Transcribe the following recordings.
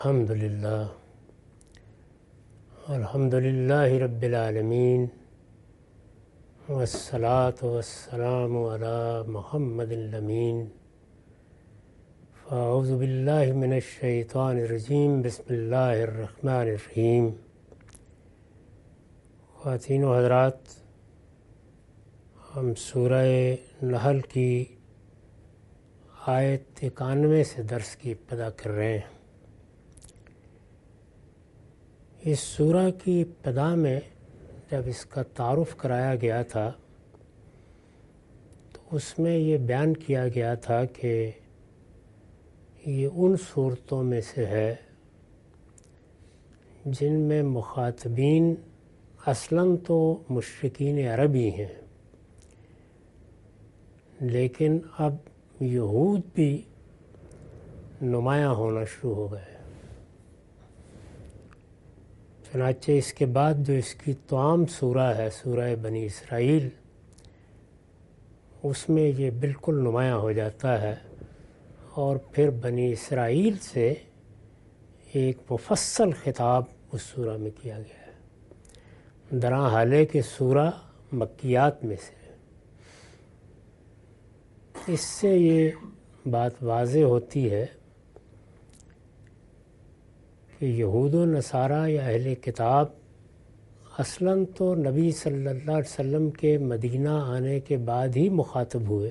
الحمد للہ رب العالمین والصلاة والسلام علی محمد الامین فاعوذ باللہ من الشیطان الرجیم بسم اللہ الرحمن الرحیم۔ خواتین و حضرات، ہم سورہ نحل کی آیت 91 سے درس کی ابتدا کر رہے ہیں۔ اس سورہ کی ابتدا میں جب اس کا تعارف کرایا گیا تھا تو اس میں یہ بیان کیا گیا تھا کہ یہ ان صورتوں میں سے ہے جن میں مخاطبین اصلاً تو مشرکین عرب ہی ہیں، لیکن اب یہود بھی نمایاں ہونا شروع ہو گئے۔ چنانچہ اس کے بعد جو اس کی توام سورہ ہے، سورہ بنی اسرائیل، اس میں یہ بالکل نمایاں ہو جاتا ہے، اور پھر بنی اسرائیل سے ایک مفصل خطاب اس سورہ میں کیا گیا ہے، درا حالے کہ سورہ مکیات میں سے۔ اس سے یہ بات واضح ہوتی ہے کہ یہود و نصارہ یا اہل کتاب اصلاً تو نبی صلی اللہ علیہ وسلم کے مدینہ آنے کے بعد ہی مخاطب ہوئے۔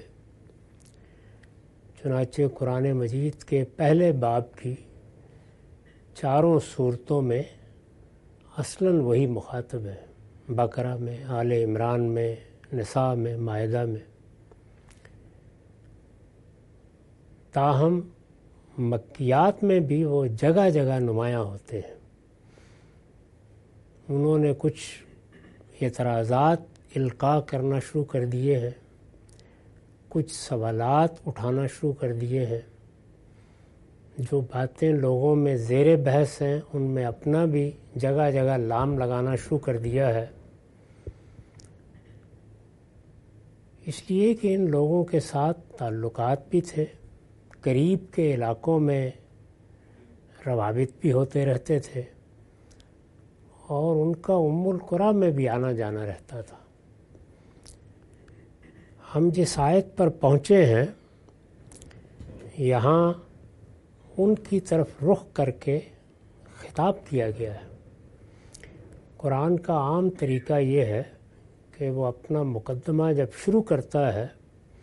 چنانچہ قرآن مجید کے پہلے باب کی چاروں صورتوں میں اصلاً وہی مخاطب ہے، بقرہ میں، آل عمران میں، نساء میں، مائدہ میں۔ تاہم مکیات میں بھی وہ جگہ جگہ نمایاں ہوتے ہیں۔ انہوں نے کچھ اعتراضات القاء کرنا شروع کر دیے ہیں، کچھ سوالات اٹھانا شروع کر دیے ہیں، جو باتیں لوگوں میں زیر بحث ہیں ان میں اپنا بھی جگہ جگہ لام لگانا شروع کر دیا ہے، اس لیے کہ ان لوگوں کے ساتھ تعلقات بھی تھے، قریب کے علاقوں میں روابط بھی ہوتے رہتے تھے، اور ان کا القریٰ میں بھی آنا جانا رہتا تھا۔ ہم جس آیت پر پہنچے ہیں یہاں ان کی طرف رخ کر کے خطاب کیا گیا ہے۔ قرآن کا عام طریقہ یہ ہے کہ وہ اپنا مقدمہ جب شروع کرتا ہے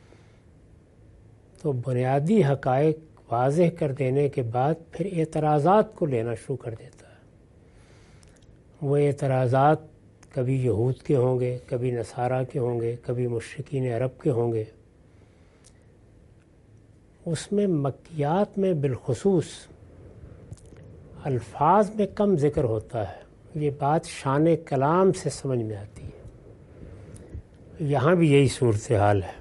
تو بنیادی حقائق واضح کر دینے کے بعد پھر اعتراضات کو لینا شروع کر دیتا ہے۔ وہ اعتراضات کبھی یہود کے ہوں گے، کبھی نصارہ کے ہوں گے، کبھی مشرکین عرب کے ہوں گے۔ اس میں مکیات میں بالخصوص الفاظ میں کم ذکر ہوتا ہے، یہ بات شان کلام سے سمجھ میں آتی ہے۔ یہاں بھی یہی صورتحال ہے۔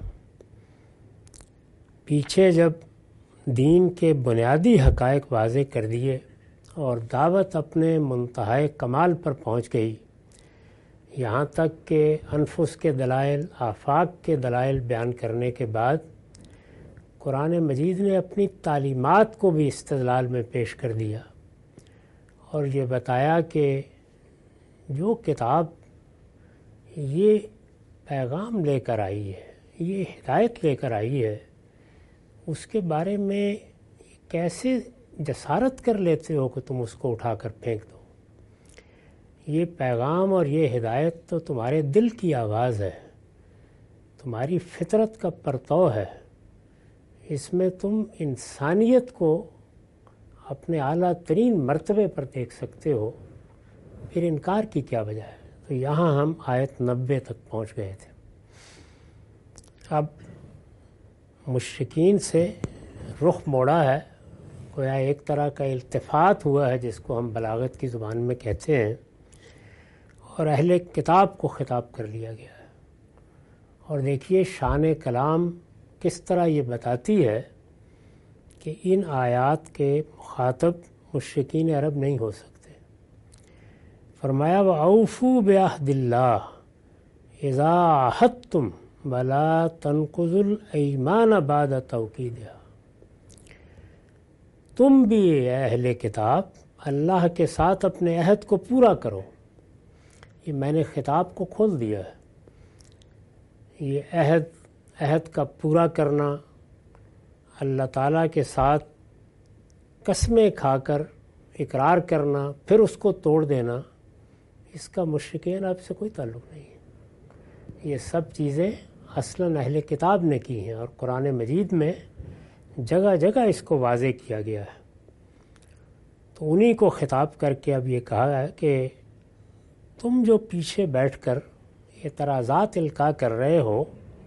پیچھے جب دین کے بنیادی حقائق واضح کر دیے اور دعوت اپنے منتہائے کمال پر پہنچ گئی، یہاں تک کہ انفس کے دلائل، آفاق کے دلائل بیان کرنے کے بعد قرآن مجید نے اپنی تعلیمات کو بھی استدلال میں پیش کر دیا، اور یہ بتایا کہ جو کتاب یہ پیغام لے کر آئی ہے، یہ ہدایت لے کر آئی ہے، اس کے بارے میں کیسے جسارت کر لیتے ہو کہ تم اس کو اٹھا کر پھینک دو؟ یہ پیغام اور یہ ہدایت تو تمہارے دل کی آواز ہے، تمہاری فطرت کا پرتو ہے، اس میں تم انسانیت کو اپنے اعلیٰ ترین مرتبے پر دیکھ سکتے ہو، پھر انکار کی کیا وجہ ہے؟ تو یہاں ہم آیت 90 تک پہنچ گئے تھے۔ اب مشرکین سے رخ موڑا ہے، گویا ایک طرح کا التفات ہوا ہے جس کو ہم بلاغت کی زبان میں کہتے ہیں، اور اہل کتاب کو خطاب کر لیا گیا ہے۔ اور دیکھیے شان کلام کس طرح یہ بتاتی ہے کہ ان آیات کے مخاطب مشرکین عرب نہیں ہو سکتے۔ فرمایا وَأَوْفُوا بِعَهْدِ اللَّهِ إِذَا عَاهَدتُّمْ وَلَا تَنقُضُوا الْأَيْمَانَ بَعْدَ تَوْكِيدِهَا۔ تم بھی اے اہل کتاب اللہ کے ساتھ اپنے عہد کو پورا کرو. یہ میں نے خطاب کو کھول دیا ہے. یہ عہد کا پورا کرنا، اللہ تعالیٰ کے ساتھ قسمیں کھا کر اقرار کرنا پھر اس کو توڑ دینا، اس کا مشرکین عرب سے کوئی تعلق نہیں ہے. یہ سب چیزیں اصلاً اہل کتاب نے کی ہیں، اور قرآن مجید میں جگہ جگہ اس کو واضح کیا گیا ہے. تو انہی کو خطاب کر کے اب یہ کہا ہے کہ تم جو پیچھے بیٹھ کر اعتراضات القاء کر رہے ہو،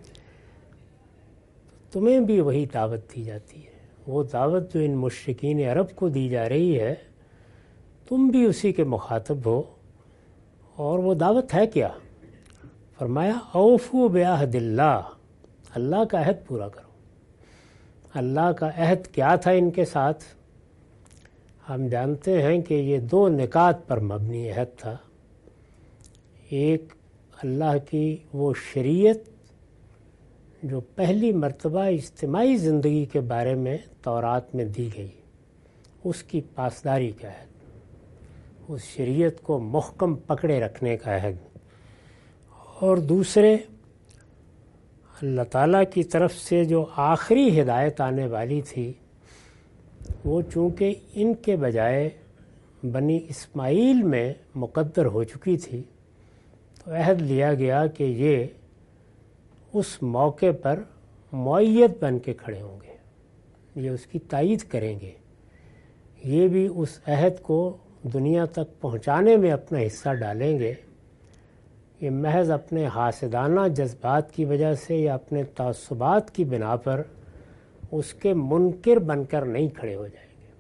تمہیں بھی وہی دعوت دی جاتی ہے. وہ دعوت جو ان مشرکین عرب کو دی جا رہی ہے، تم بھی اسی کے مخاطب ہو. اور وہ دعوت ہے کیا؟ فرمایا اوفو بعہد اللہ، اللہ کا عہد پورا کرو. اللہ کا عہد کیا تھا ان کے ساتھ؟ ہم جانتے ہیں کہ یہ 2 نکات پر مبنی عہد تھا. ایک اللہ کی وہ شریعت جو پہلی مرتبہ اجتماعی زندگی کے بارے میں تورات میں دی گئی، اس کی پاسداری کا عہد، اس شریعت کو محکم پکڑے رکھنے کا عہد. اور دوسرے اللہ تعالیٰ کی طرف سے جو آخری ہدایت آنے والی تھی، وہ چونکہ ان کے بجائے بنی اسماعیل میں مقدر ہو چکی تھی، تو عہد لیا گیا کہ یہ اس موقع پر مؤید بن کے کھڑے ہوں گے، یہ اس کی تائید کریں گے، یہ بھی اس عہد کو دنیا تک پہنچانے میں اپنا حصہ ڈالیں گے. یہ محض اپنے حاسدانہ جذبات کی وجہ سے یا اپنے تعصبات کی بنا پر اس کے منکر بن کر نہیں کھڑے ہو جائیں گے.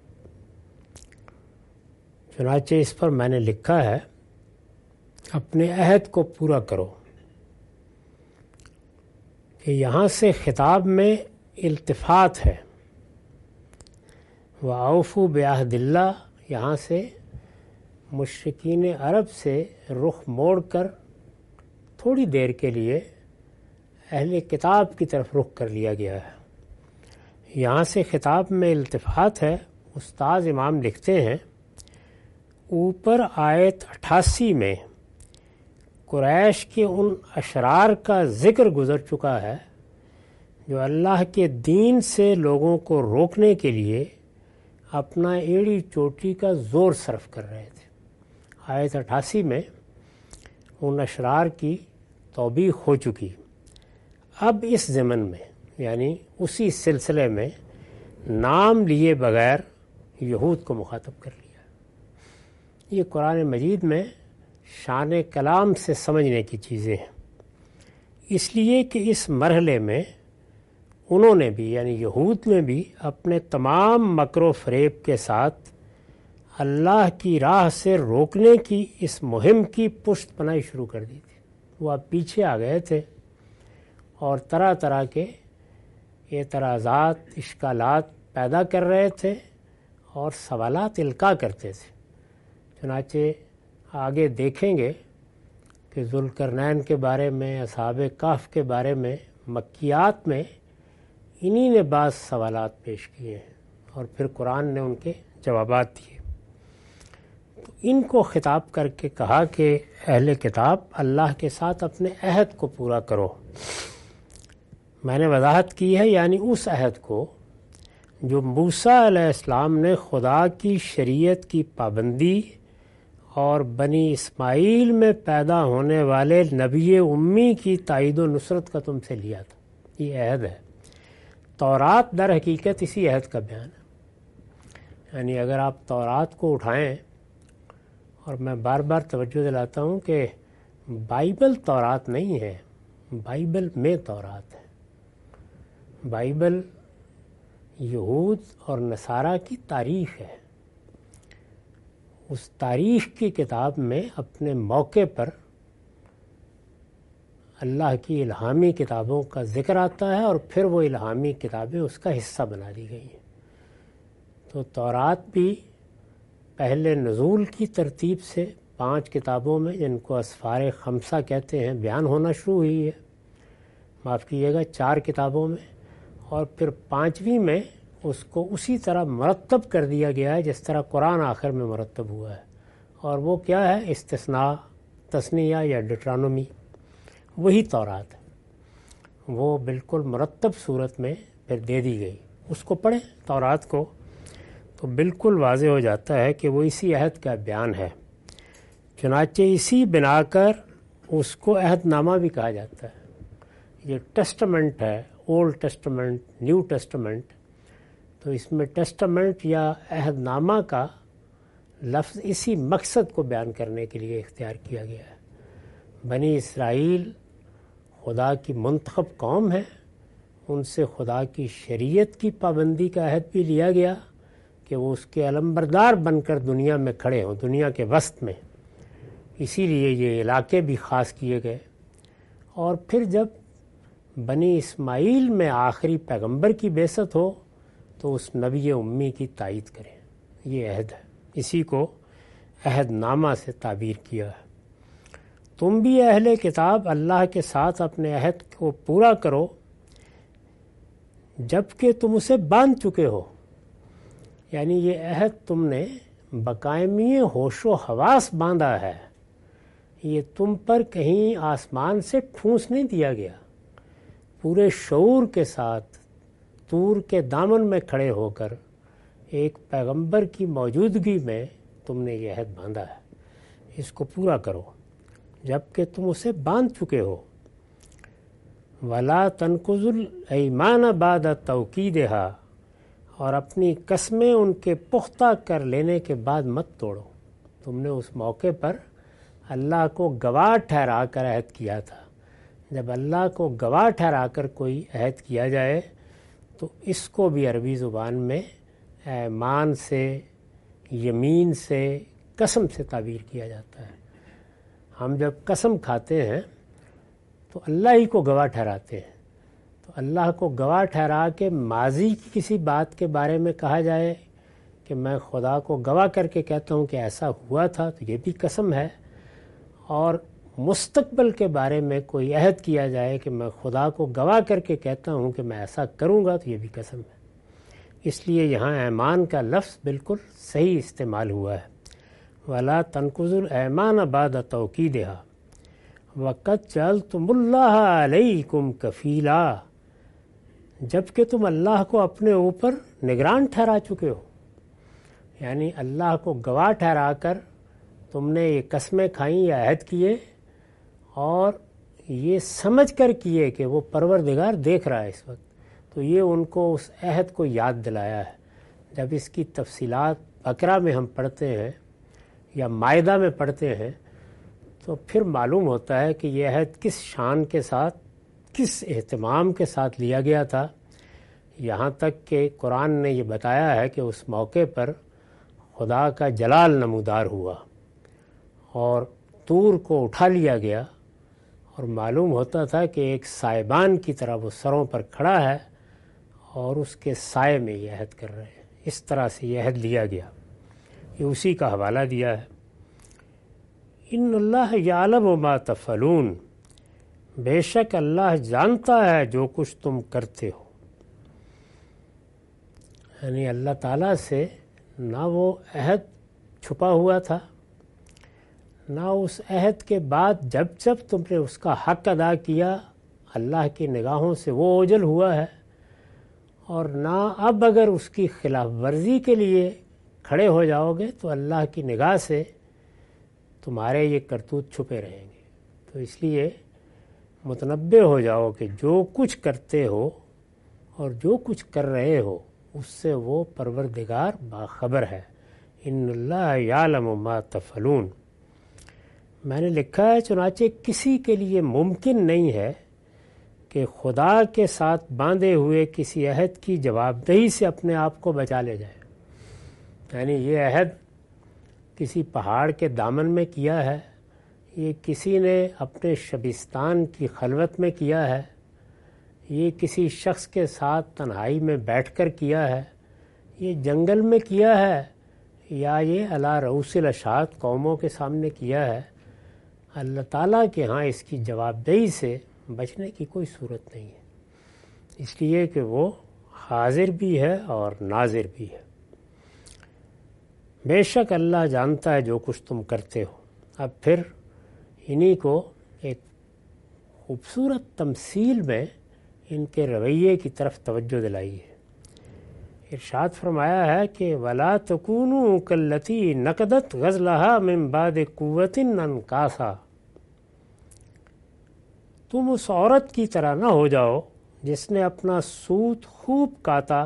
چنانچہ اس پر میں نے لکھا ہے اپنے عہد کو پورا کرو، کہ یہاں سے خطاب میں التفات ہے. وَأَوْفُوا بِعَهْدِ اللَّهِ، یہاں سے مشرکین عرب سے رخ موڑ کر تھوڑی دیر کے لیے اہل کتاب کی طرف رخ کر لیا گیا ہے. یہاں سے خطاب میں التفات ہے. استاذ امام لکھتے ہیں اوپر آیت 88 میں قریش کے ان اشرار کا ذکر گزر چکا ہے جو اللہ کے دین سے لوگوں کو روکنے کے لیے اپنا ایڑی چوٹی کا زور صرف کر رہے تھے. آیت 88 میں ان اشرار کی توبیخ ہو چکی. اب اس ضمن میں یعنی اسی سلسلے میں نام لیے بغیر یہود کو مخاطب کر لیا. یہ قرآن مجید میں شان کلام سے سمجھنے کی چیزیں ہیں، اس لیے کہ اس مرحلے میں انہوں نے بھی یعنی یہود نے بھی اپنے تمام مکر و فریب کے ساتھ اللہ کی راہ سے روکنے کی اس مہم کی پشت پناہی شروع کر دی تھی. وہ اب پیچھے آ گئے تھے اور طرح طرح کے اعتراضات، اشکالات پیدا کر رہے تھے اور سوالات القاء کرتے تھے. چنانچہ آگے دیکھیں گے کہ ذوالقرنین کے بارے میں، اصحاب کہف کے بارے میں مکیات میں انہی نے بعض سوالات پیش کیے ہیں اور پھر قرآن نے ان کے جوابات دیے. تو ان کو خطاب کر کے کہا کہ اہل کتاب اللہ کے ساتھ اپنے عہد کو پورا کرو. میں نے وضاحت کی ہے یعنی اس عہد کو جو موسیٰ علیہ السلام نے خدا کی شریعت کی پابندی اور بنی اسماعیل میں پیدا ہونے والے نبی امی کی تائید و نصرت کا تم سے لیا تھا. یہ عہد ہے. تورات در حقیقت اسی عہد کا بیان ہے. یعنی اگر آپ تورات کو اٹھائیں، اور میں بار بار توجہ دلاتا ہوں کہ بائبل تورات نہیں ہے، بائبل میں تورات ہے. بائبل یہود اور نصارہ کی تاریخ ہے. اس تاریخ کی کتاب میں اپنے موقع پر اللہ کی الہامی کتابوں کا ذکر آتا ہے اور پھر وہ الہامی کتابیں اس کا حصہ بنا دی گئی ہیں. تو تورات بھی پہلے نزول کی ترتیب سے 5 کتابوں میں، جن کو اسفار خمسہ کہتے ہیں، بیان ہونا شروع ہوئی ہے. معاف کیجیے گا 4 کتابوں میں، اور پھر 5ویں میں اس کو اسی طرح مرتب کر دیا گیا ہے جس طرح قرآن آخر میں مرتب ہوا ہے، اور وہ کیا ہے؟ استثناء، تثنیہ یا ڈیٹرانومی، وہی تورات ہے، وہ بالکل مرتب صورت میں پھر دے دی گئی۔ اس کو پڑھیں تورات کو تو بالکل واضح ہو جاتا ہے کہ وہ اسی عہد کا بیان ہے۔ چنانچہ اسی بنا کر اس کو عہد نامہ بھی کہا جاتا ہے۔ یہ ٹیسٹمنٹ ہے، اولڈ ٹیسٹمنٹ، نیو ٹیسٹمنٹ، تو اس میں ٹیسٹمنٹ یا عہد نامہ کا لفظ اسی مقصد کو بیان کرنے کے لیے اختیار کیا گیا ہے۔ بنی اسرائیل خدا کی منتخب قوم ہے، ان سے خدا کی شریعت کی پابندی کا عہد بھی لیا گیا کہ وہ اس کے علمبردار بن کر دنیا میں کھڑے ہوں، دنیا کے وسط میں، اسی لیے یہ علاقے بھی خاص کیے گئے۔ اور پھر جب بنی اسماعیل میں آخری پیغمبر کی بعثت ہو تو اس نبی امی کی تائید کریں، یہ عہد ہے، اسی کو عہد نامہ سے تعبیر کیا ہے۔ تم بھی اہل کتاب اللہ کے ساتھ اپنے عہد کو پورا کرو جب کہ تم اسے باندھ چکے ہو، یعنی یہ عہد تم نے بقائمی ہوش و حواس باندھا ہے، یہ تم پر کہیں آسمان سے ٹھونس نہیں دیا گیا، پورے شعور کے ساتھ طور کے دامن میں کھڑے ہو کر ایک پیغمبر کی موجودگی میں تم نے یہ عہد باندھا ہے، اس کو پورا کرو جب کہ تم اسے باندھ چکے ہو۔ وَلَا تَنْقُضُوا الْأَيْمَانَ بَعْدَ تَوْکِیدِهَا، اور اپنی قسمیں ان کے پختہ کر لینے کے بعد مت توڑو۔ تم نے اس موقع پر اللہ کو گواہ ٹھہرا کر عہد کیا تھا۔ جب اللہ کو گواہ ٹھہرا کر کوئی عہد کیا جائے تو اس کو بھی عربی زبان میں ایمان سے، یمین سے، قسم سے تعبیر کیا جاتا ہے۔ ہم جب قسم کھاتے ہیں تو اللہ ہی کو گواہ ٹھہراتے ہیں، تو اللہ کو گواہ ٹھہرا کے ماضی کی کسی بات کے بارے میں کہا جائے کہ میں خدا کو گواہ کر کے کہتا ہوں کہ ایسا ہوا تھا، تو یہ بھی قسم ہے۔ اور مستقبل کے بارے میں کوئی عہد کیا جائے کہ میں خدا کو گواہ کر کے کہتا ہوں کہ میں ایسا کروں گا، تو یہ بھی قسم ہے۔ اس لیے یہاں ایمان کا لفظ بالکل صحیح استعمال ہوا ہے۔ وَلَا تَنْقُضُوا الْأَيْمَانَ بَعْدَ تَوْکِیدِهَا وَقَدْ جَعَلْتُمُ اللَّهَ عَلَيْكُمْ کَفِیلًا، جبکہ تم اللہ کو اپنے اوپر نگران ٹھہرا چکے ہو، یعنی اللہ کو گواہ ٹھہرا کر تم نے یہ قسمیں کھائیں یا عہد کیے، اور یہ سمجھ کر کیے کہ وہ پروردگار دیکھ رہا ہے اس وقت، تو یہ ان کو اس عہد کو یاد دلایا ہے۔ جب اس کی تفصیلات بقرہ میں ہم پڑھتے ہیں یا مائدہ میں پڑھتے ہیں تو پھر معلوم ہوتا ہے کہ یہ عہد کس شان کے ساتھ، کس اہتمام کے ساتھ لیا گیا تھا، یہاں تک کہ قرآن نے یہ بتایا ہے کہ اس موقع پر خدا کا جلال نمودار ہوا اور طور کو اٹھا لیا گیا، اور معلوم ہوتا تھا کہ ایک سائبان کی طرح وہ سروں پر کھڑا ہے اور اس کے سائے میں یہ عہد کر رہے ہیں۔ اس طرح سے یہ عہد لیا گیا، یہ اسی کا حوالہ دیا ہے۔ ان اللہ یعلم ما تفعلون، بے شک اللہ جانتا ہے جو کچھ تم کرتے ہو۔ یعنی اللہ تعالیٰ سے نہ وہ عہد چھپا ہوا تھا، نہ اس عہد کے بعد جب جب تم نے اس کا حق ادا کیا اللہ کی نگاہوں سے وہ اوجھل ہوا ہے، اور نہ اب اگر اس کی خلاف ورزی کے لیے کھڑے ہو جاؤ گے تو اللہ کی نگاہ سے تمہارے یہ کرتوت چھپے رہیں گے۔ تو اس لیے متنبہ ہو جاؤ کہ جو کچھ کرتے ہو اور جو کچھ کر رہے ہو اس سے وہ پروردگار باخبر ہے۔ ان اللہ یعلم ما تفعلون۔ میں نے لکھا ہے چنانچہ کسی کے لیے ممکن نہیں ہے کہ خدا کے ساتھ باندھے ہوئے کسی عہد کی جواب دہی سے اپنے آپ کو بچا لے جائے۔ یعنی یہ عہد کسی پہاڑ کے دامن میں کیا ہے، یہ کسی نے اپنے شبستان کی خلوت میں کیا ہے، یہ کسی شخص کے ساتھ تنہائی میں بیٹھ کر کیا ہے، یہ جنگل میں کیا ہے، یا یہ علی رؤوس الاشہاد قوموں کے سامنے کیا ہے، اللہ تعالیٰ کے ہاں اس کی جواب دہی سے بچنے کی کوئی صورت نہیں ہے، اس لیے کہ وہ حاضر بھی ہے اور ناظر بھی ہے۔ بے شک اللہ جانتا ہے جو کچھ تم کرتے ہو۔ اب پھر انہی کو ایک خوبصورت تمثیل میں ان کے رویے کی طرف توجہ دلائی ہے۔ ارشاد فرمایا ہے کہ وَلَا تَكُونُوا كَالَّتِي نَقَضَتْ غَزْلَهَا مِن بَعْدِ قُوَّةٍ أَنْكَاثًا، تم اس عورت کی طرح نہ ہو جاؤ جس نے اپنا سوت خوب کاتا،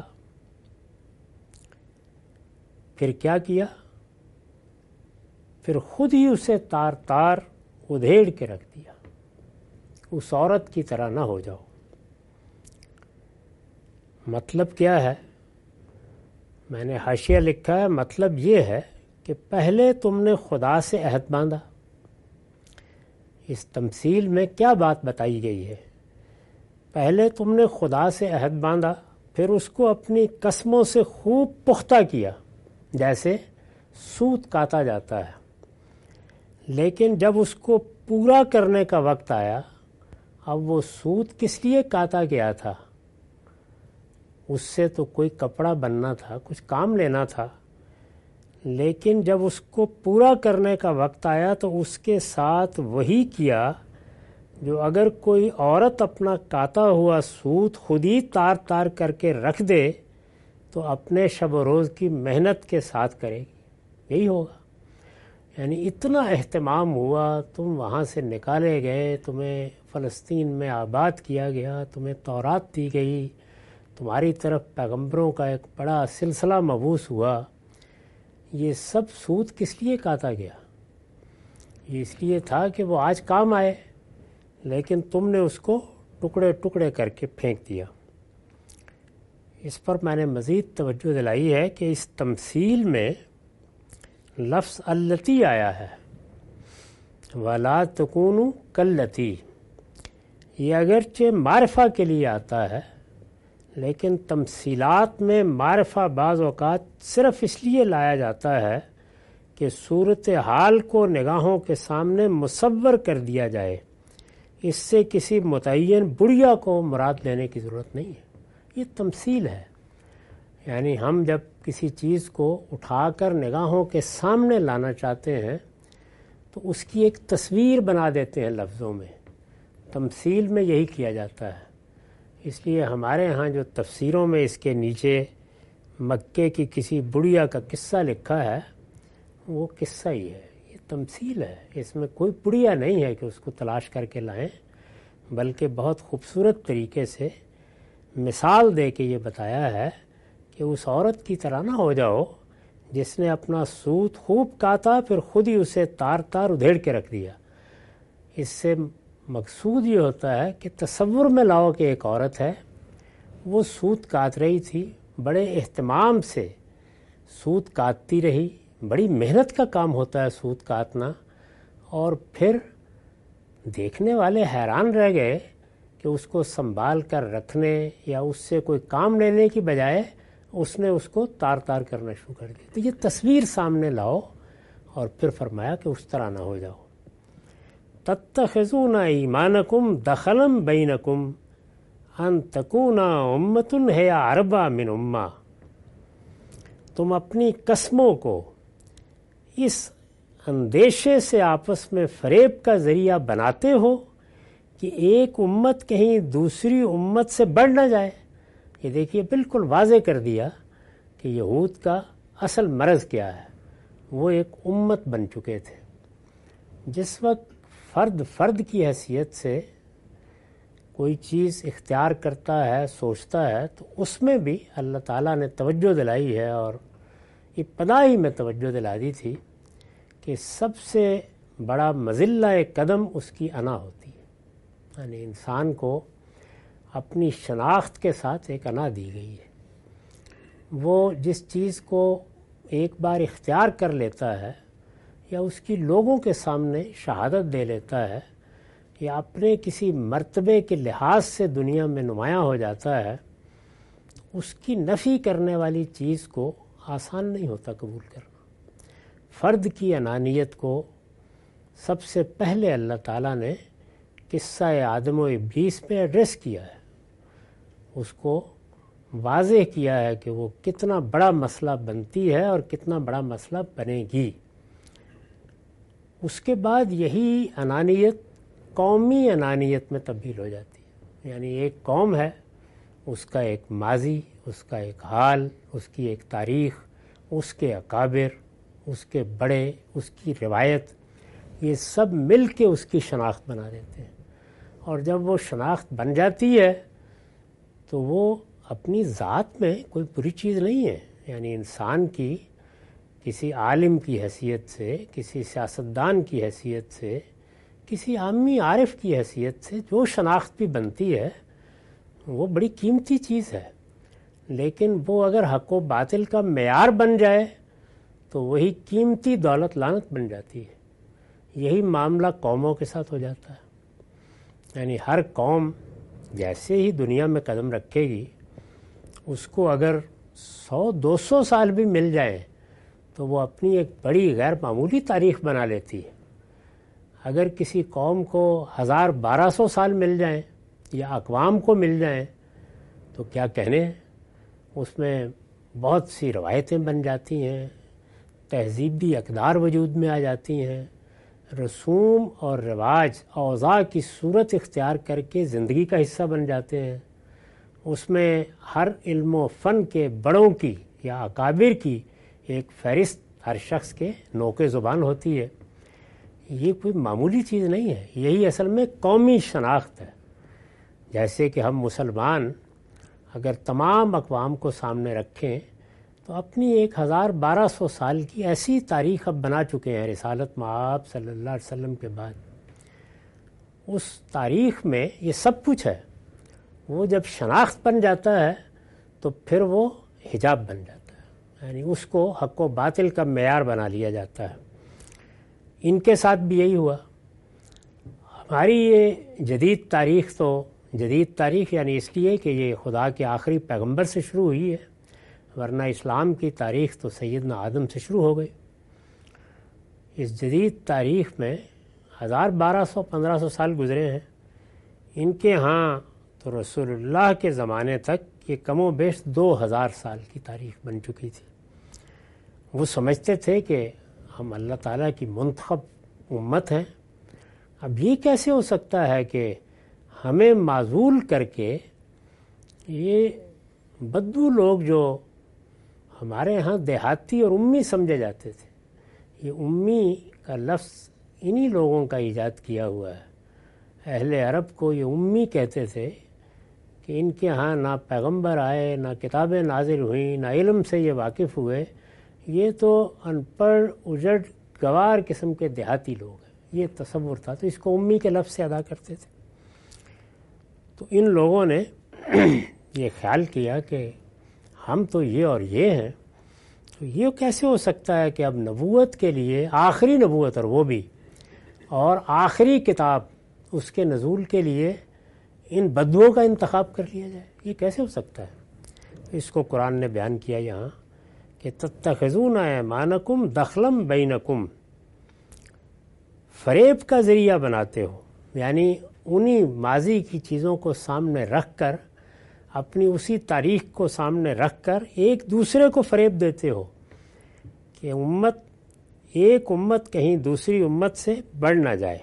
پھر کیا کیا؟ پھر خود ہی اسے تار تار ادھیڑ کے رکھ دیا۔ اس عورت کی طرح نہ ہو جاؤ۔ مطلب کیا ہے؟ میں نے حاشیہ لکھا ہے، مطلب یہ ہے کہ پہلے تم نے خدا سے عہد باندھا۔ اس تمثیل میں کیا بات بتائی گئی ہے؟ پہلے تم نے خدا سے عہد باندھا، پھر اس کو اپنی قسموں سے خوب پختہ کیا، جیسے سوت کاتا جاتا ہے۔ لیکن جب اس کو پورا کرنے کا وقت آیا، اب وہ سوت کس لیے کاتا گیا تھا؟ اس سے تو کوئی کپڑا بننا تھا، کچھ کام لینا تھا، لیکن جب اس کو پورا کرنے کا وقت آیا تو اس کے ساتھ وہی کیا جو اگر کوئی عورت اپنا کاتا ہوا سوت خود ہی تار تار کر کے رکھ دے تو اپنے شب و روز کی محنت کے ساتھ کرے گی، یہی ہوگا۔ یعنی اتنا اہتمام ہوا، تم وہاں سے نکالے گئے، تمہیں فلسطین میں آباد کیا گیا، تمہیں تورات دی گئی، تمہاری طرف پیغمبروں کا ایک بڑا سلسلہ مبعوث ہوا۔ یہ سب سوت کس لیے کاتا گیا؟ یہ اس لیے تھا کہ وہ آج کام آئے، لیکن تم نے اس کو ٹکڑے ٹکڑے کر کے پھینک دیا۔ اس پر میں نے مزید توجہ دلائی ہے کہ اس تمثیل میں لفظ التی آیا ہے، وَلَا تَكُونُوا كَالَّتِي، یہ اگرچہ معرفہ کے لیے آتا ہے، لیکن تمثیلات میں معرفہ بعض اوقات صرف اس لیے لایا جاتا ہے کہ صورتحال کو نگاہوں کے سامنے مصور کر دیا جائے۔ اس سے کسی متعین بڑھیا کو مراد لینے کی ضرورت نہیں ہے، یہ تمثیل ہے۔ یعنی ہم جب کسی چیز کو اٹھا کر نگاہوں کے سامنے لانا چاہتے ہیں تو اس کی ایک تصویر بنا دیتے ہیں لفظوں میں۔ تمثیل میں یہی کیا جاتا ہے۔ اس لیے ہمارے ہاں جو تفسیروں میں اس کے نیچے مکے کی کسی بڑھیا کا قصہ لکھا ہے، وہ قصہ ہی ہے، یہ تمثیل ہے، اس میں کوئی بڑھیا نہیں ہے کہ اس کو تلاش کر کے لائیں، بلکہ بہت خوبصورت طریقے سے مثال دے کے یہ بتایا ہے کہ اس عورت کی طرح نہ ہو جاؤ جس نے اپنا سوت خوب کاتا، پھر خود ہی اسے تار تار ادھیڑ کے رکھ دیا۔ اس سے مقصود یہ ہوتا ہے کہ تصور میں لاؤ کہ ایک عورت ہے، وہ سوت کاٹ رہی تھی، بڑے اہتمام سے سوت کاٹتی رہی، بڑی محنت کا کام ہوتا ہے سوت کاٹنا، اور پھر دیکھنے والے حیران رہ گئے کہ اس کو سنبھال کر رکھنے یا اس سے کوئی کام لینے کی بجائے اس نے اس کو تار تار کرنا شروع کر دیا۔ تو یہ تصویر سامنے لاؤ اور پھر فرمایا کہ اس طرح نہ ہو جاؤ۔ تتخذون ایمانکم دخلا بینکم ان تکون امۃ ہی اربع من امہ، تم اپنی قسموں کو اس اندیشے سے آپس میں فریب کا ذریعہ بناتے ہو کہ ایک امت کہیں دوسری امت سے بڑھ نہ جائے۔ یہ دیکھیے بالکل واضح کر دیا کہ یہود کا اصل مرض کیا ہے، وہ ایک امت بن چکے تھے۔ جس وقت فرد کی حیثیت سے کوئی چیز اختیار کرتا ہے، سوچتا ہے، تو اس میں بھی اللہ تعالیٰ نے توجہ دلائی ہے، اور ابتدائی میں توجہ دلا دی تھی کہ سب سے بڑا مذلہ قدم اس کی انا ہوتی ہے۔ یعنی انسان کو اپنی شناخت کے ساتھ ایک انا دی گئی ہے۔ وہ جس چیز کو ایک بار اختیار کر لیتا ہے یا اس کی لوگوں کے سامنے شہادت دے لیتا ہے یا اپنے کسی مرتبے کے لحاظ سے دنیا میں نمایاں ہو جاتا ہے، تو اس کی نفی کرنے والی چیز کو آسان نہیں ہوتا قبول کرنا۔ فرد کی انانیت کو سب سے پہلے اللہ تعالیٰ نے قصہ آدم و ابلیس میں ایڈریس کیا ہے، اس کو واضح کیا ہے کہ وہ کتنا بڑا مسئلہ بنتی ہے اور کتنا بڑا مسئلہ بنے گی۔ اس کے بعد یہی انانیت قومی انانیت میں تبدیل ہو جاتی ہے، یعنی ایک قوم ہے، اس کا ایک ماضی، اس کا ایک حال، اس کی ایک تاریخ، اس کے اکابر، اس کے بڑے، اس کی روایت، یہ سب مل کے اس کی شناخت بنا دیتے ہیں۔ اور جب وہ شناخت بن جاتی ہے تو وہ اپنی ذات میں کوئی بری چیز نہیں ہے، یعنی انسان کی کسی عالم کی حیثیت سے، کسی سیاستدان کی حیثیت سے، کسی عامی عارف کی حیثیت سے جو شناخت بھی بنتی ہے وہ بڑی قیمتی چیز ہے، لیکن وہ اگر حق و باطل کا معیار بن جائے تو وہی قیمتی دولت لعنت بن جاتی ہے۔ یہی معاملہ قوموں کے ساتھ ہو جاتا ہے، یعنی ہر قوم جیسے ہی دنیا میں قدم رکھے گی، اس کو اگر 100-200 سال بھی مل جائیں تو وہ اپنی ایک بڑی غیر معمولی تاریخ بنا لیتی ہے۔ اگر کسی قوم کو 1000-1200 سال مل جائیں یا اقوام کو مل جائیں تو کیا کہنے ہیں، اس میں بہت سی روایتیں بن جاتی ہیں، تہذیبی اقدار وجود میں آ جاتی ہیں، رسوم اور رواج اوضاع کی صورت اختیار کر کے زندگی کا حصہ بن جاتے ہیں۔ اس میں ہر علم و فن کے بڑوں کی یا اکابر کی ایک فہرست ہر شخص کے نوک زبان ہوتی ہے۔ یہ کوئی معمولی چیز نہیں ہے، یہی اصل میں قومی شناخت ہے۔ جیسے کہ ہم مسلمان اگر تمام اقوام کو سامنے رکھیں تو اپنی 1000-1200 سال کی ایسی تاریخ اب بنا چکے ہیں رسالت مآب صلی اللہ علیہ وسلم کے بعد۔ اس تاریخ میں یہ سب کچھ ہے، وہ جب شناخت بن جاتا ہے تو پھر وہ حجاب بن جاتا ہے، یعنی اس کو حق و باطل کا معیار بنا لیا جاتا ہے۔ ان کے ساتھ بھی یہی ہوا۔ ہماری یہ جدید تاریخ یعنی اس لیے کہ یہ خدا کے آخری پیغمبر سے شروع ہوئی ہے، ورنہ اسلام کی تاریخ تو سیدنا آدم سے شروع ہو گئی۔ اس جدید تاریخ میں 1200-1500 سال گزرے ہیں۔ ان کے ہاں تو رسول اللہ کے زمانے تک یہ کم و بیش 2000 سال کی تاریخ بن چکی تھی۔ وہ سمجھتے تھے کہ ہم اللہ تعالیٰ کی منتخب امت ہیں۔ اب یہ کیسے ہو سکتا ہے کہ ہمیں معزول کر کے یہ بدو لوگ جو ہمارے ہاں دیہاتی اور امی سمجھے جاتے تھے، یہ امی کا لفظ انہی لوگوں کا ایجاد کیا ہوا ہے۔ اہل عرب کو یہ امی کہتے تھے کہ ان کے ہاں نہ پیغمبر آئے، نہ کتابیں نازل ہوئیں، نہ علم سے یہ واقف ہوئے، یہ تو ان پڑھ اجڑ گوار قسم کے دیہاتی لوگ ہیں، یہ تصور تھا، تو اس کو امی کے لفظ سے ادا کرتے تھے۔ تو ان لوگوں نے یہ خیال کیا کہ ہم تو یہ اور یہ ہیں، تو یہ کیسے ہو سکتا ہے کہ اب نبوت کے لیے آخری نبوت، اور وہ بھی اور آخری کتاب، اس کے نزول کے لیے ان بدوؤں کا انتخاب کر لیا جائے؟ یہ کیسے ہو سکتا ہے؟ اس کو قرآن نے بیان کیا یہاں کہ تتخذون ایمانکم دخلا بینکم، فریب کا ذریعہ بناتے ہو، یعنی انہی ماضی کی چیزوں کو سامنے رکھ کر، اپنی اسی تاریخ کو سامنے رکھ کر ایک دوسرے کو فریب دیتے ہو کہ ایک امت کہیں دوسری امت سے بڑھ نہ جائے۔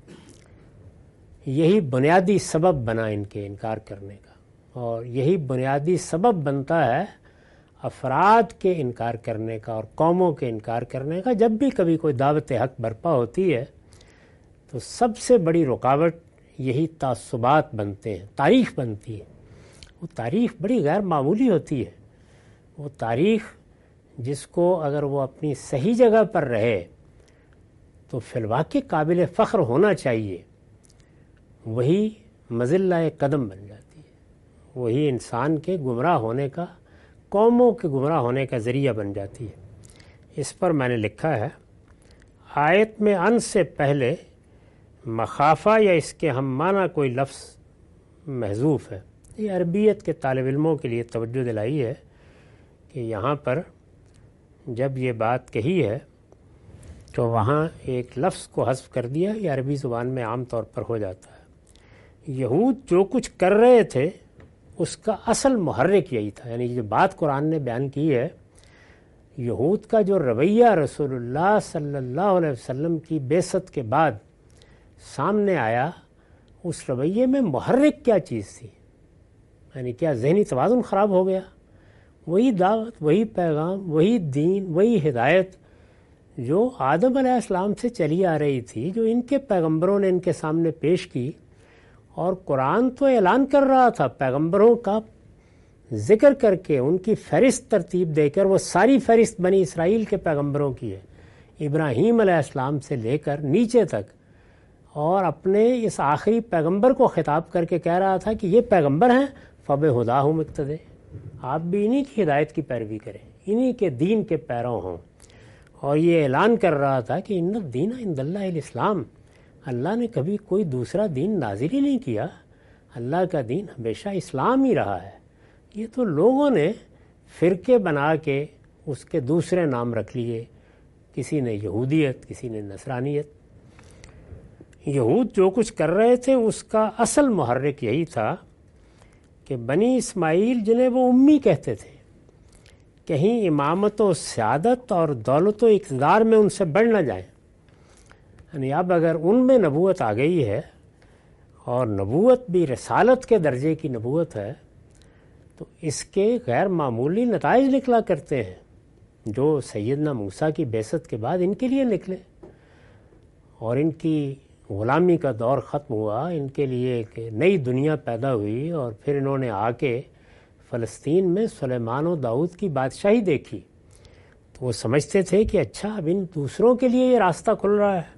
یہی بنیادی سبب بنا ان کے انکار کرنے کا، اور یہی بنیادی سبب بنتا ہے افراد کے انکار کرنے کا اور قوموں کے انکار کرنے کا۔ جب بھی کبھی کوئی دعوت حق برپا ہوتی ہے تو سب سے بڑی رکاوٹ یہی تعصبات بنتے ہیں، تاریخ بنتی ہے۔ وہ تاریخ بڑی غیر معمولی ہوتی ہے، وہ تاریخ جس کو اگر وہ اپنی صحیح جگہ پر رہے تو فی الواقع قابل فخر ہونا چاہیے، وہی مذلہ قدم بن جاتی ہے، وہی انسان کے گمراہ ہونے کا، قوموں کے گمراہ ہونے کا ذریعہ بن جاتی ہے۔ اس پر میں نے لکھا ہے، آیت میں ان سے پہلے مخافہ یا اس کے ہم معنی کوئی لفظ محذوف ہے۔ یہ عربیت کے طالب علموں کے لیے توجہ دلائی ہے کہ یہاں پر جب یہ بات کہی ہے تو وہاں ایک لفظ کو حذف کر دیا، یہ عربی زبان میں عام طور پر ہو جاتا ہے۔ یہود جو کچھ کر رہے تھے اس کا اصل محرک یہی تھا. یعنی جو بات قرآن نے بیان کی ہے، یہود کا جو رویہ رسول اللہ صلی اللہ علیہ وسلم کی بعثت کے بعد سامنے آیا، اس رویے میں محرک کیا چیز تھی؟ یعنی کیا ذہنی توازن خراب ہو گیا؟ وہی دعوت، وہی پیغام، وہی دین، وہی ہدایت جو آدم علیہ السلام سے چلی آ رہی تھی، جو ان کے پیغمبروں نے ان کے سامنے پیش کی. اور قرآن تو اعلان کر رہا تھا پیغمبروں کا ذکر کر کے، ان کی فہرست ترتیب دے کر. وہ ساری فہرست بنی اسرائیل کے پیغمبروں کی ہے، ابراہیم علیہ السلام سے لے کر نیچے تک. اور اپنے اس آخری پیغمبر کو خطاب کر کے کہہ رہا تھا کہ یہ پیغمبر ہیں، فَبِہُدَاهُ مُقْتَدِی، آپ بھی انہی کی ہدایت کی پیروی کریں، انہی کے دین کے پیروں ہوں. اور یہ اعلان کر رہا تھا کہ ان الدین عند اللہ الاسلام، اللہ نے کبھی کوئی دوسرا دین نازل ہی نہیں کیا، اللہ کا دین ہمیشہ اسلام ہی رہا ہے. یہ تو لوگوں نے فرقے بنا کے اس کے دوسرے نام رکھ لیے، کسی نے یہودیت، کسی نے نصرانیت. یہود جو کچھ کر رہے تھے اس کا اصل محرک یہی تھا کہ بنی اسماعیل جنہیں وہ امی کہتے تھے، کہیں امامت و سیادت اور دولت و اقتدار میں ان سے بڑھ نہ جائیں. یعنی اب اگر ان میں نبوت آ گئی ہے، اور نبوت بھی رسالت کے درجے کی نبوت ہے، تو اس کے غیر معمولی نتائج نکلا کرتے ہیں جو سیدنا موسیٰ کی بعثت کے بعد ان کے لیے نکلے. اور ان کی غلامی کا دور ختم ہوا، ان کے لیے ایک نئی دنیا پیدا ہوئی. اور پھر انہوں نے آ کے فلسطین میں سلیمان و داؤد کی بادشاہی دیکھی، تو وہ سمجھتے تھے کہ اچھا اب ان دوسروں کے لیے یہ راستہ کھل رہا ہے.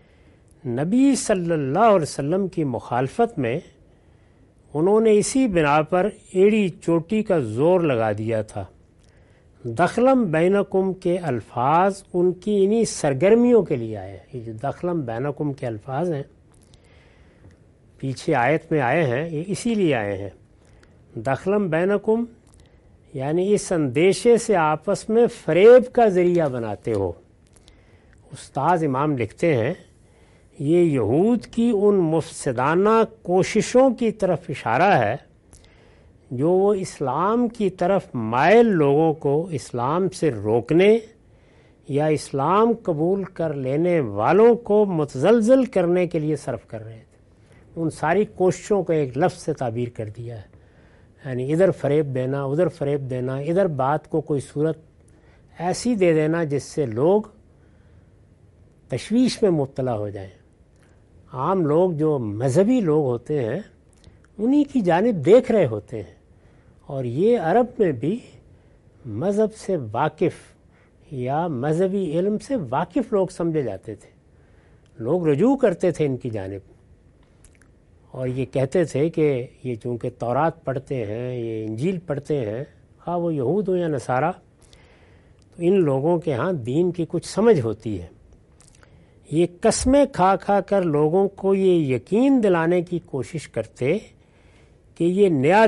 نبی صلی اللہ علیہ وسلم کی مخالفت میں انہوں نے اسی بنا پر ایڑی چوٹی کا زور لگا دیا تھا. دخلم بینکم کے الفاظ ان کی انہی سرگرمیوں کے لیے آئے ہیں. یہ جو دخلم بینکم کے الفاظ ہیں پیچھے آیت میں آئے ہیں، یہ اسی لیے آئے ہیں. دخلم بینکم یعنی اس اندیشے سے آپس میں فریب کا ذریعہ بناتے ہو. استاذ امام لکھتے ہیں یہ یہود کی ان مفسدانہ کوششوں کی طرف اشارہ ہے جو وہ اسلام کی طرف مائل لوگوں کو اسلام سے روکنے یا اسلام قبول کر لینے والوں کو متزلزل کرنے کے لیے صرف کر رہے تھے. ان ساری کوششوں کو ایک لفظ سے تعبیر کر دیا ہے. یعنی ادھر فریب دینا، ادھر فریب دینا، ادھر بات کو کوئی صورت ایسی دے دینا جس سے لوگ تشویش میں مبتلا ہو جائیں. عام لوگ جو مذہبی لوگ ہوتے ہیں انہی کی جانب دیکھ رہے ہوتے ہیں. اور یہ عرب میں بھی مذہب سے واقف یا مذہبی علم سے واقف لوگ سمجھے جاتے تھے. لوگ رجوع کرتے تھے ان کی جانب، اور یہ کہتے تھے کہ یہ چونکہ تورات پڑھتے ہیں، یہ انجیل پڑھتے ہیں، خواہ وہ یہود ہو یا نصارہ، تو ان لوگوں کے ہاں دین کی کچھ سمجھ ہوتی ہے. یہ قسمیں کھا کھا کر لوگوں کو یہ یقین دلانے کی کوشش کرتے کہ یہ نیا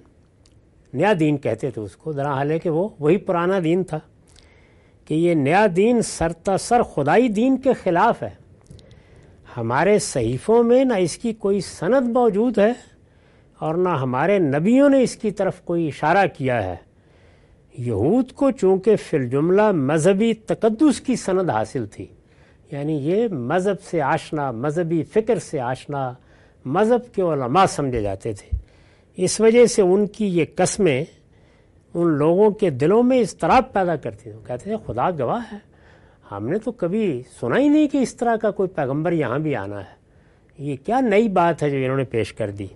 دین کہتے تھے اس کو، درحال ہے کہ وہ وہی پرانا دین تھا، کہ یہ نیا دین سرتاسر خدائی دین کے خلاف ہے. ہمارے صحیفوں میں نہ اس کی کوئی سند موجود ہے اور نہ ہمارے نبیوں نے اس کی طرف کوئی اشارہ کیا ہے. یہود کو چونکہ فی الجملہ مذہبی تقدس کی سند حاصل تھی، یعنی یہ مذہب سے آشنا، مذہبی فکر سے آشنا، مذہب کے علماء سمجھے جاتے تھے. اس وجہ سے ان کی یہ قسمیں ان لوگوں کے دلوں میں اضطراب پیدا کرتی تھیں. کہتے تھے خدا گواہ ہے، ہم نے تو کبھی سنا ہی نہیں کہ اس طرح کا کوئی پیغمبر یہاں بھی آنا ہے. یہ کیا نئی بات ہے جو انہوں نے پیش کر دی،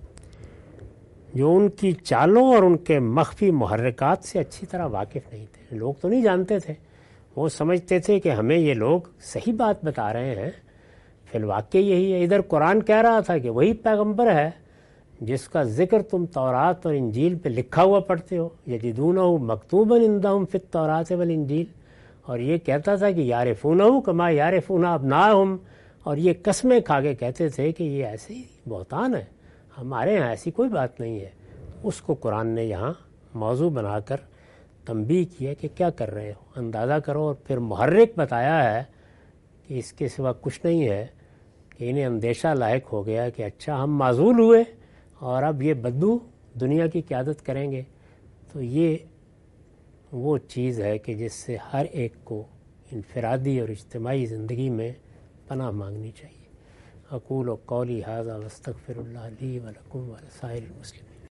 جو ان کی چالوں اور ان کے مخفی محرکات سے اچھی طرح واقف نہیں تھے. لوگ تو نہیں جانتے تھے، وہ سمجھتے تھے کہ ہمیں یہ لوگ صحیح بات بتا رہے ہیں، فی الواقع یہی ہے. ادھر قرآن کہہ رہا تھا کہ وہی پیغمبر ہے جس کا ذکر تم تورات اور انجیل پہ لکھا ہوا پڑھتے ہو، یجدونہ مکتوبا عندہم فی التوراۃ والانجیل. اور یہ کہتا تھا کہ یعرفونہ کما یعرفون ابناءہم، اور یہ قسمیں کھا کے کہتے تھے کہ یہ ایسے ہی بہتان ہے، ہمارے یہاں ایسی کوئی بات نہیں ہے. اس کو قرآن نے یہاں موضوع بنا کر تنبیہ کیا کہ کیا کر رہے ہو، اندازہ کرو. اور پھر محرک بتایا ہے کہ اس کے سوا کچھ نہیں ہے، کہ انہیں اندیشہ لاحق ہو گیا کہ اچھا ہم معزول ہوئے اور اب یہ بدبو دنیا کی قیادت کریں گے تو یہ وہ چیز ہے کہ جس سے ہر ایک کو انفرادی اور اجتماعی زندگی میں پناہ مانگنی چاہیے۔ اقول قولی ھذا واستغفر اللہ لی ولکم ولسائر المسلمین۔